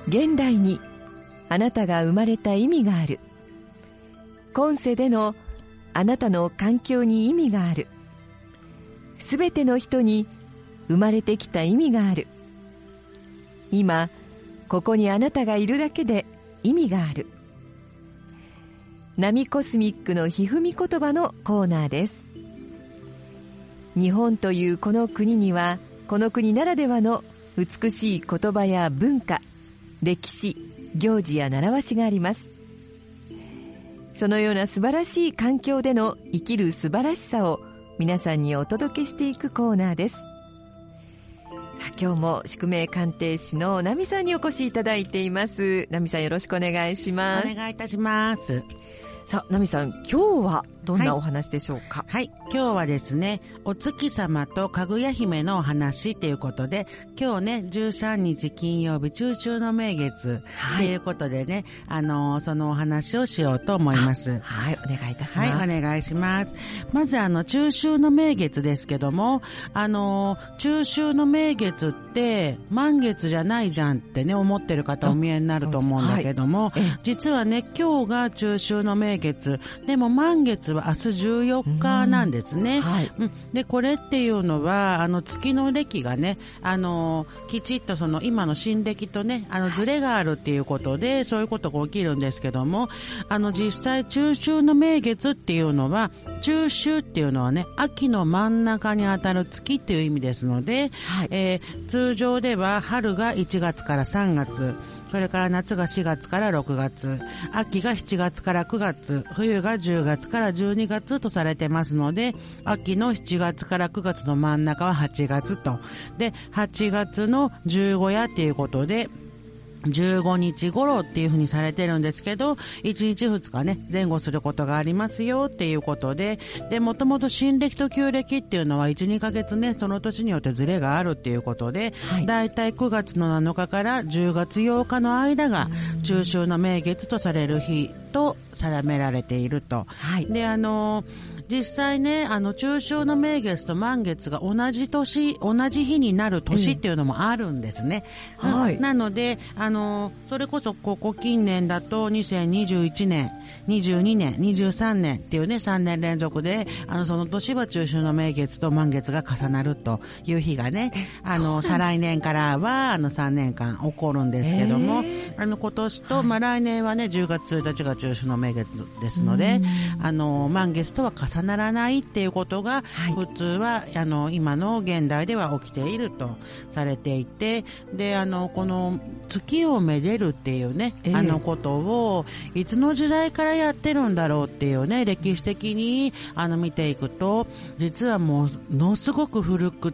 現代にあなたが生まれた意味がある。今世でのあなたの環境に意味がある。すべての人に生まれてきた意味がある。今ここにあなたがいるだけで意味がある。ナミコスミックのひふみ言葉のコーナーです。日本というこの国には、この国ならではの美しい言葉や文化、歴史、行事や習わしがあります。そのような素晴らしい環境での生きる素晴らしさを皆さんにお届けしていくコーナーです。今日も宿命鑑定士の奈美さんにお越しいただいています。奈美さん、よろしくお願いします。 お願いいたします。 さあ、奈美さん、今日はどんなお話でしょうか？ はい、今日はですね、お月様とかぐや姫のお話ということで、今日ね、13日金曜日、中秋の名月ということでね、そのお話をしようと思います。 はい、お願いいたします。 はい、お願いします。まず中秋の名月ですけども、中秋の名月って満月じゃないじゃんってね、思ってる方お見えになると思うんだけども、実はね、今日が中秋の名月、でも満月は明日14日なんですね。で、これっていうのは、月の暦がね、きちっと今の新暦とね、ズレがあるっていうことで、そういうことが起きるんですけども、実際中秋の名月っていうのは、中秋っていうのはね、秋の真ん中にあたる月っていう意味ですので、通常では春が1月から3月、それから夏が4月から6月、秋が7月から9月、冬が10月から12月とされてますので、秋の7月から9月の真ん中は8月と。で、8月の15夜っていうことで、15日頃っていう風にされてるんですけど、1日2日ね、前後することがありますよっていうことで、で、もともと新暦と旧暦っていうのは1、2ヶ月ね、その年によってズレがあるっていうことで、だいたい9月の7日から10月8日の間が中秋の名月とされる日と定められていると。で、実際ね、中秋の名月と満月が同じ日になる年っていうのもあるんですね。なので、それこそここ近年だと2021年、22年、23年っていうね、3年連続で、その年は中秋の名月と満月が重なるという日がね、再来年からは、3年間起こるんですけども、今年と、来年はね、10月1日が中秋の名月ですので、満月とは重ならないっていうことが、普通は、今の現代では起きているとされていて、で、この月をめでるっていうね、ことを、いつの時代からやってるんだろうっていうね、歴史的に、見ていくと、実はものすごく古くって、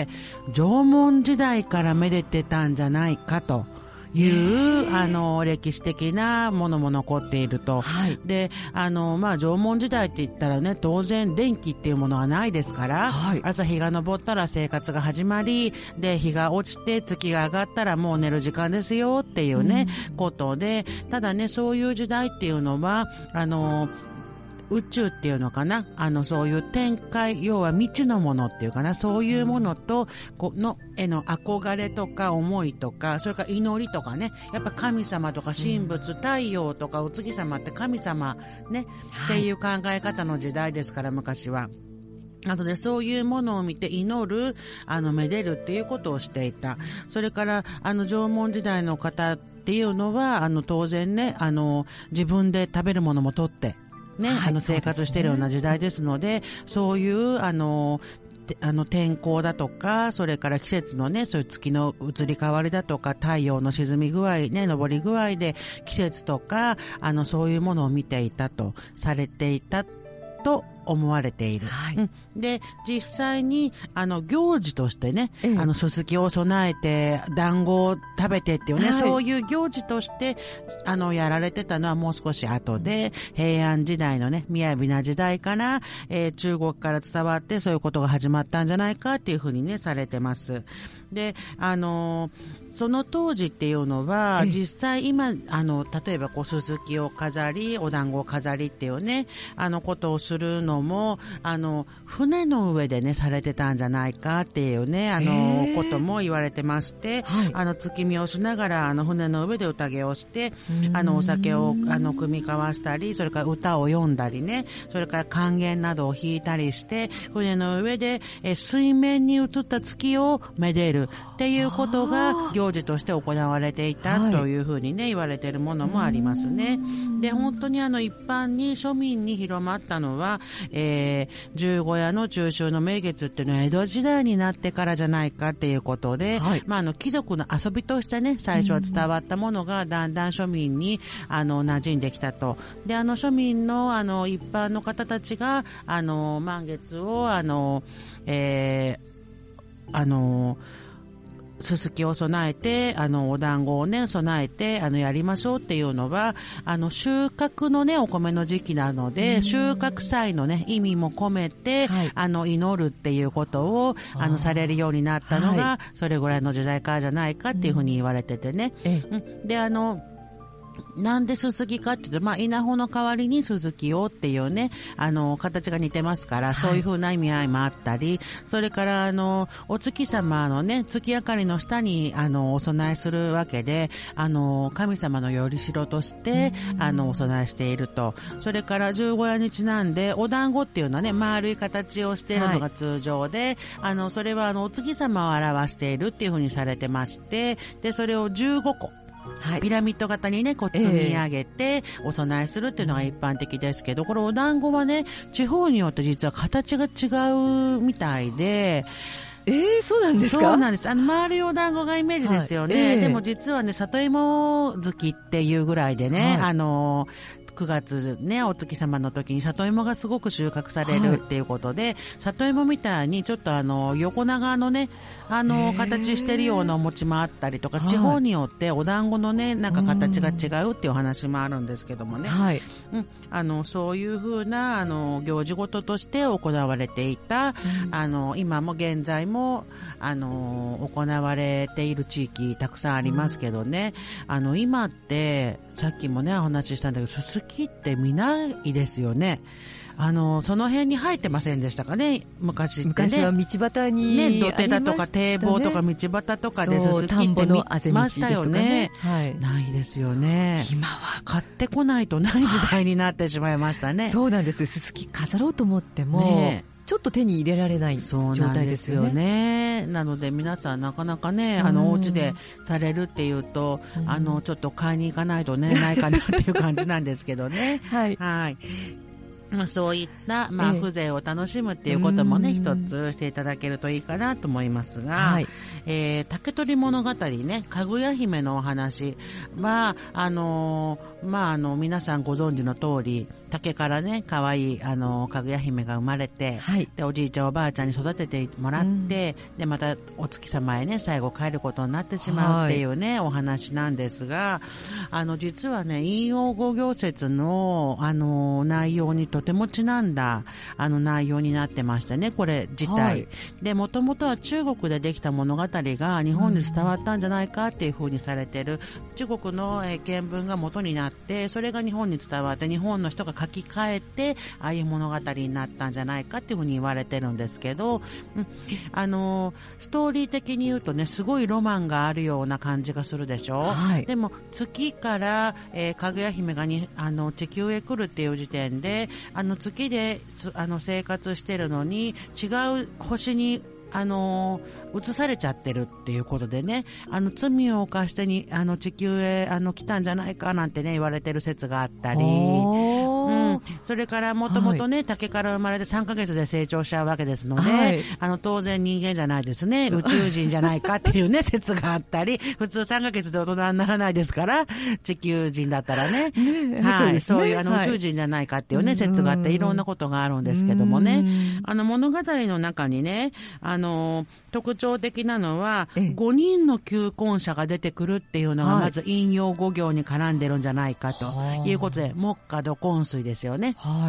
縄文時代からめでてたんじゃないかと。歴史的なものも残っていると。で、縄文時代って言ったらね、当然電気っていうものはないですから、朝日が昇ったら生活が始まり、で、日が落ちて月が上がったらもう寝る時間ですよっていうね、ことで、ただね、そういう時代っていうのは、宇宙っていうのかな、そういう展開、要は未知のものっていうかな、そういうものとのへの憧れとか思いとか、それから祈りとかね、やっぱ神様とか神仏、太陽とかお月様って神様ね、っていう考え方の時代ですから、昔は。あとでそういうものを見て祈る、めでるっていうことをしていた。それから、縄文時代の方っていうのは、当然ね、自分で食べるものも取って、ね、生活しているような時代ですので、そういう、天候だとか、それから季節のね、そういう月の移り変わりだとか、太陽の沈み具合ね、昇り具合で季節とか、そういうものを見ていたとされていたと思われている。で、実際に、行事としてね、すすきを備えて、団子を食べてっていうね、そういう行事として、やられてたのはもう少し後で、平安時代のね、雅な時代から、中国から伝わって、そういうことが始まったんじゃないかっていうふうにね、されてます。で、 その当時っていうのは、実際今、例えばすすきを飾り、お団子を飾りっていうね、ことをするのも、船の上でね、されてたんじゃないかっていうね、ことも言われてまして、月見をしながら、船の上で宴をして、お酒を、酌み交わしたり、それから歌を読んだりね、それから管弦などを弾いたりして、船の上で、水面に映った月をめでるっていうことが行事として行われていたというふうにね、言われているものもありますね。で、本当に一般に庶民に広まったのは、十五夜の中秋の名月っていうのは江戸時代になってからじゃないかっていうことで、貴族の遊びとしてね、最初は伝わったものがだんだん庶民に馴染んできたと。で、庶民の一般の方たちが満月をすすきを備えて、お団子をね、備えて、やりましょうっていうのは、収穫のね、お米の時期なので、収穫祭のね、意味も込めて、祈るっていうことを、されるようになったのが、それぐらいの時代からじゃないかっていうふうに言われててね。で、なんですすきかっていうと、稲穂の代わりにすすきをっていうね、形が似てますから、そういう風な意味合いもあったり、それから、お月様のね、月明かりの下に、お供えするわけで、神様のよりしろとして、お供えしていると。それから、十五夜にちなんで、お団子っていうのはね、丸い形をしているのが通常で、それは、お月様を表しているっていう風にされてまして、で、それを15個。ピラミッド型にね、積み上げて、お供えするっていうのが一般的ですけど、これお団子はね、地方によって実は形が違うみたいで、 そうなんですか？ そうなんです。丸いお団子がイメージですよね。でも実はね、里芋月っていうぐらいでね、9月ね、お月様の時に里芋がすごく収穫されるっていうことで、里芋みたいにちょっと横長のね、形してるようなお餅もあったりとか、地方によってお団子のね、なんか形が違うっていうお話もあるんですけどもね。そういう風な、行事ごととして行われていた、今も現在も、行われている地域たくさんありますけどね。今って、さっきもね、お話ししたんだけど、すすきって見ないですよね。その辺に生えてませんでしたかね、昔ってね。 昔は道端にね、土手だとか堤防とか道端とかですすきって見ましたよね。ないですよね。 今は買ってこないとない時代になってしまいましたね。 そうなんです。すすき飾ろうと思っても、ちょっと手に入れられない状態ですよね。 なので皆さんなかなかね、お家でされるっていうと、ちょっと買いに行かないとね、ないかなっていう感じなんですけどね。そういった、風情を楽しむっていうこともね、一つしていただけるといいかなと思いますが、竹取物語ね、かぐや姫のお話は、皆さんご存知の通り、竹からね、可愛いかぐや姫が生まれて、で、おじいちゃんおばあちゃんに育ててもらって、で、またお月様へね、最後帰ることになってしまうっていうね、お話なんですが、実はね、陰陽五行説の、内容にとてもちなんだ、内容になってましてね、これ自体。で、もともとは中国でできた物語が日本に伝わったんじゃないかっていう風にされてる、中国の原文が元になって、それが日本に伝わって、日本の人が書き換えて、ああいう物語になったんじゃないかっていう風に言われてるんですけど、ストーリー的に言うとね、すごいロマンがあるような感じがするでしょ。でも、月から、かぐや姫が地球へ来るっていう時点で、月で生活してるのに違う星に移されちゃってるっていうことでね、罪を犯して地球へ来たんじゃないかなんてね言われてる説があったり、それからもともとね、竹から生まれて3ヶ月で成長しちゃうわけですので、当然人間じゃないですね、宇宙人じゃないかっていうね説があったり、普通3ヶ月で大人にならないですから地球人だったらね、そういう宇宙人じゃないかっていうね説があって、いろんなことがあるんですけどもね、物語の中にね、特徴的なのは5人の求婚者が出てくるっていうのがまず陰陽五行に絡んでるんじゃないかということで、木火土金水ですよね。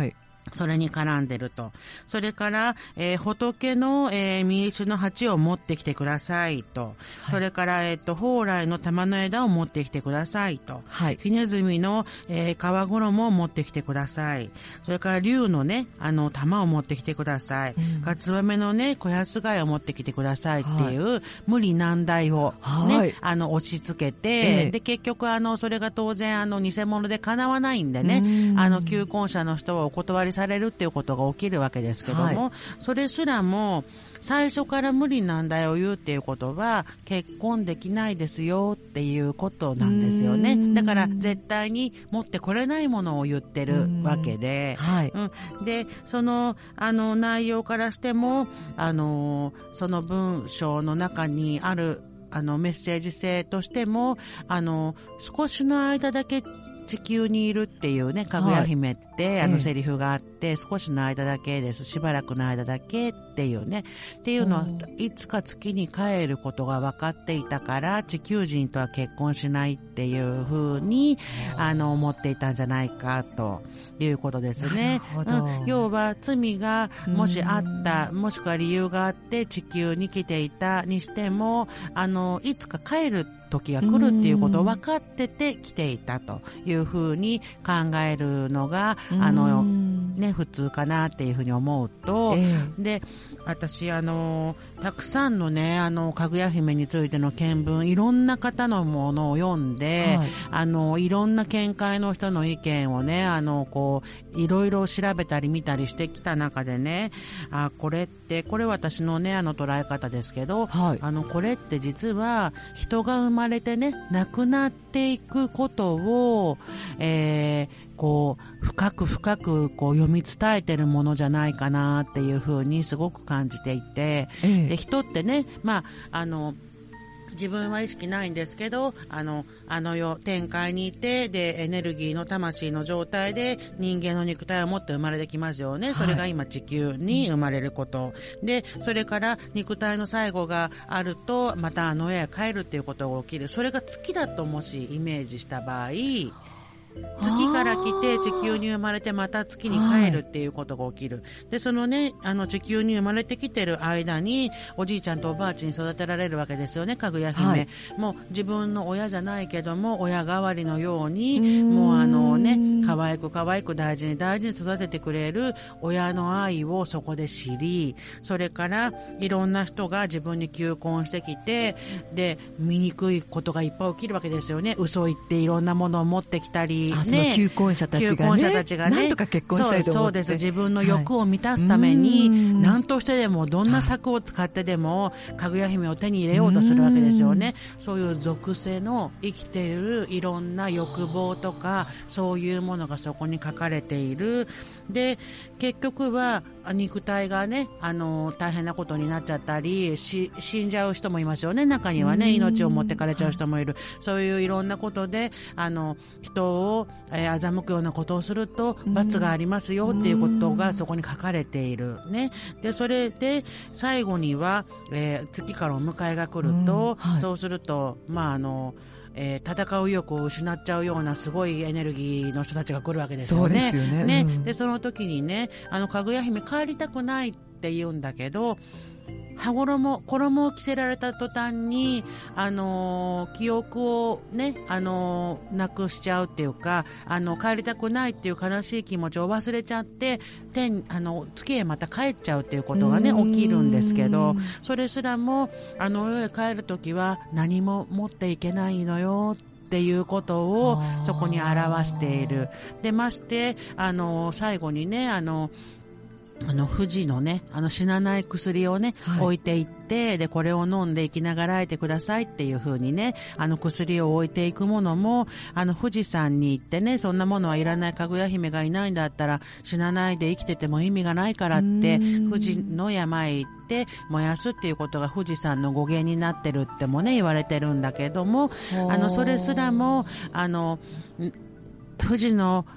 それに絡んでると。それから、仏の、見石の鉢を持ってきてくださいと。はい、それから、蓬莱の玉の枝を持ってきてくださいと。はい、ひねずみの、皮衣を持ってきてください。それから竜のね、玉を持ってきてください。かつばめのね、小安貝を持ってきてくださいっていう、はい、無理難題をね、はい、押し付けて、で、結局それが当然偽物で叶わないんでね、求婚者の人はお断りされるっていうことが起きるわけですけども、はい、それすらも最初から無理難題を言うっていうことは結婚できないですよっていうことなんですよね。だから絶対に持ってこれないものを言ってるわけで、はい、でその内容からしてもその文章の中にあるメッセージ性としても少しの間だけ地球にいるっていうね、かぐや姫って、はい、セリフがあって、少しの間だけです。しばらくの間だけっていうね。っていうのは、いつか月に帰ることが分かっていたから、地球人とは結婚しないっていう風に、思っていたんじゃないか、ということですね。要は、罪がもしあった、もしくは理由があって地球に来ていたにしても、いつか帰る時が来るっていうことを分かってて来ていたというふうに考えるのがね、普通かなっていうふうに思うと、で私たくさんのねかぐや姫についての見聞、いろんな方のものを読んで、はい、いろんな見解の人の意見をねこういろいろ調べたり見たりしてきた中でね、これ私のね捉え方ですけど、はい、これって実は人が生まれてね亡くなっていくことを、こう深くこう読み伝えてるものじゃないかなっていうふうにすごく感じていて、で人ってね自分は意識ないんですけど、世、天界にいて、で、エネルギーの魂の状態で人間の肉体を持って生まれてきますよね。それが今地球に生まれること。で、それから肉体の最後があると、また世へ帰るっていうことが起きる。それが月だともしイメージした場合、月から来て地球に生まれてまた月に帰るっていうことが起きる。で、そのね、地球に生まれてきてる間に、おじいちゃんとおばあちゃんに育てられるわけですよね、かぐや姫。はい、もう自分の親じゃないけども、親代わりのように、もう可愛く大事に育ててくれる親の愛をそこで知り、それからいろんな人が自分に求婚してきて、で、醜いことがいっぱい起きるわけですよね。嘘言っていろんなものを持ってきたり、 その求婚者たちがね、なんとか結婚したいと思って、 そうです。自分の欲を満たすために、何としてでもどんな策を使ってでもかぐや姫を手に入れようとするわけですよね。そういう属性の生きているいろんな欲望とかそういうものがそこに書かれている。で、結局は肉体がね大変なことになっちゃったり死んじゃう人もいますよね。中にはね命を持ってかれちゃう人もいる。そういういろんなことで人を欺くようなことをすると罰がありますよっていうことがそこに書かれているね。でそれで最後には、月からお迎えが来ると、はい、そうすると戦う意欲を失っちゃうようなすごいエネルギーの人たちが来るわけですよね。 そうですよね。 でその時にねかぐや姫帰りたくないって言うんだけど、衣を着せられた途端に記憶をねなくしちゃうっていうか帰りたくないっていう悲しい気持ちを忘れちゃって月へまた帰っちゃうっていうことがね起きるんですけど、それすらも世へ帰るときは何も持っていけないのよっていうことをそこに表している。でまして最後にね富士のね死なない薬をね、はい、置いていって、でこれを飲んで生きながらえてくださいっていう風にね薬を置いていくものも富士山に行ってね、そんなものはいらない、かぐや姫がいないんだったら死なないで生きてても意味がないからって富士の山へ行って燃やすっていうことが富士山の語源になってるってもね言われてるんだけども、それすらも富士の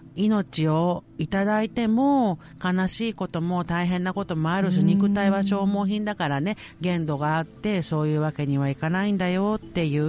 命をいただいても悲しいことも大変なこともあるし、肉体は消耗品だからね、限度があってそういうわけにはいかないんだよっていう、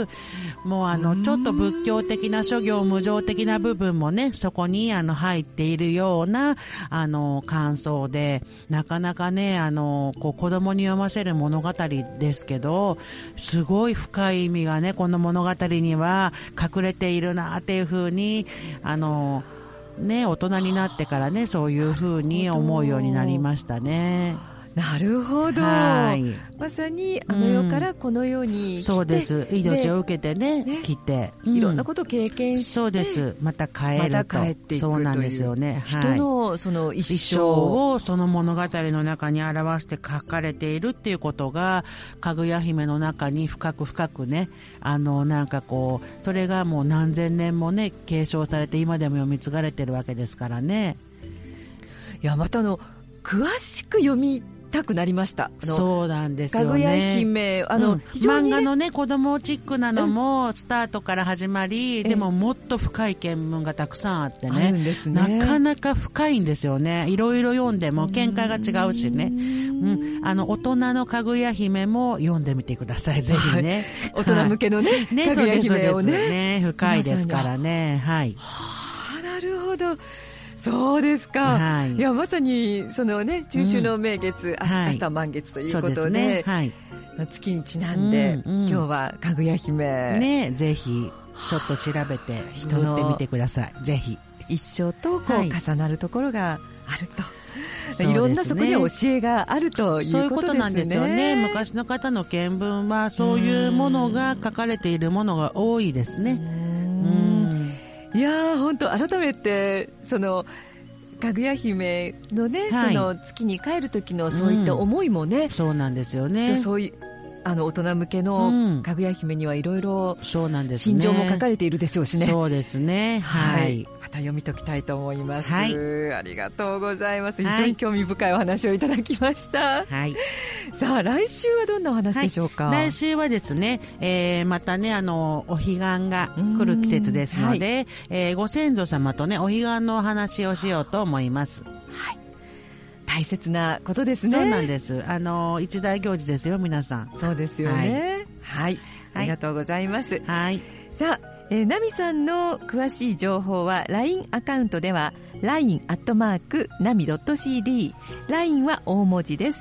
もうちょっと仏教的な諸行無常的な部分もね、そこに入っているような感想で、なかなかね子供に読ませる物語ですけど、すごい深い意味がねこの物語には隠れているなっていう風に大人になってからね、そういう風に思うようになりましたね。 なるほど、 はい、 まさに世からこの世に来て、 そうです、命を受けてね来て、 いろんなことを経験して、 そうです、また帰ると、 また帰っていくという、 そうなんですよね、 人のその一生をその物語の中に表して書かれているっていうことが、かぐや姫の中に深く深くね、なんかこうそれがもう何千年もね継承されて今でも読み継がれてるわけですからね。 いや、また詳しく読みたくなりました。 そうなんですよね。 かぐや姫、非常にね、 漫画のね子供チックなのもスタートから始まり、でももっと深い見聞がたくさんあってね、なかなか深いんですよね。いろいろ読んでも見解が違うしね、大人のかぐや姫も読んでみてください、ぜひね、 大人向けのね、かぐや姫をね、 深いですからね。はい、 なるほど、そうですか、はい、いやまさにそのね、中秋の名月、明日は満月ということで、月にちなんで、今日はかぐや姫ね、ぜひちょっと調べて人ってみてください。ぜひ一生とこう重なるところがあると、いろんなそこに教えがあるということですね。 そういうことなんですよね。昔の方の見聞はそういうものが書かれているものが多いですね。 いやー、本当改めてそのかぐや姫のね、その月に帰る時のそういった思いもね、 そうなんですよね。 そういう大人向けのかぐや姫にはいろいろ心情も書かれているでしょうしね。 そうですね、はい、 また読み解きたいと思います、 はい、 ありがとうございます。非常に興味深いお話をいただきました、はい、さあ来週はどんなお話でしょうか。 来週はですね、またねお彼岸が来る季節ですので、ご先祖様とねお彼岸のお話をしようと思います。 はい、大切なことですね。 そうなんです。一大行事ですよ、皆さん。 そうですよね。はい、ありがとうございます。 はい。 さあ、ナミさんの詳しい情報は LINE アカウントでは LINE@nami.cd、 LINE は大文字です。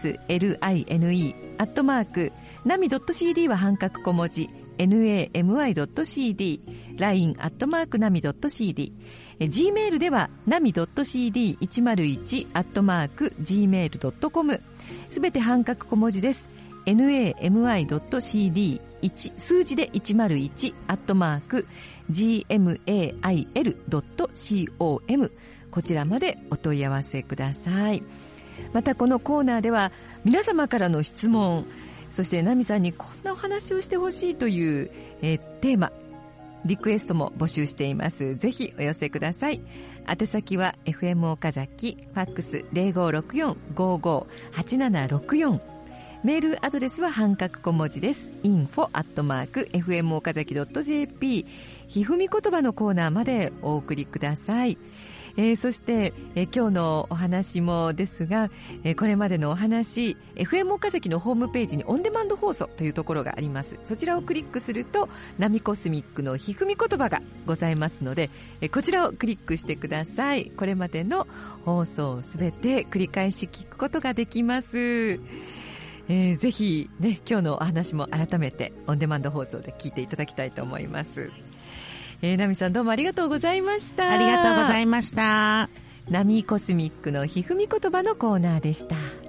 LINE @nami.cd は半角小文字 nami.cd、 LINE@nami.cd、Gmail では nami.cd101@gmail.com、 すべて半角小文字です。 nami.cd 数字で 101@gmail.com、 こちらまでお問い合わせください。またこのコーナーでは皆様からの質問、そしてナミさんにこんなお話をしてほしいという、テーマ、リクエストも募集しています。ぜひお寄せください。宛先は FM 岡崎、ファックス 0564558764、メールアドレスは半角小文字です。info@fm 岡崎 .jp、 ひふみ言葉のコーナーまでお送りください。そして、今日のお話もですが、これまでのお話 FM 岡崎のホームページにオンデマンド放送というところがあります。そちらをクリックするとナミコスミックのひふみ言葉がございますので、こちらをクリックしてください。これまでの放送すべて繰り返し聞くことができます。ぜひね、今日のお話も改めてオンデマンド放送で聞いていただきたいと思います。ナミさんどうもありがとうございました。 ありがとうございました。 ナミコスミックのひふみ言葉のコーナーでした。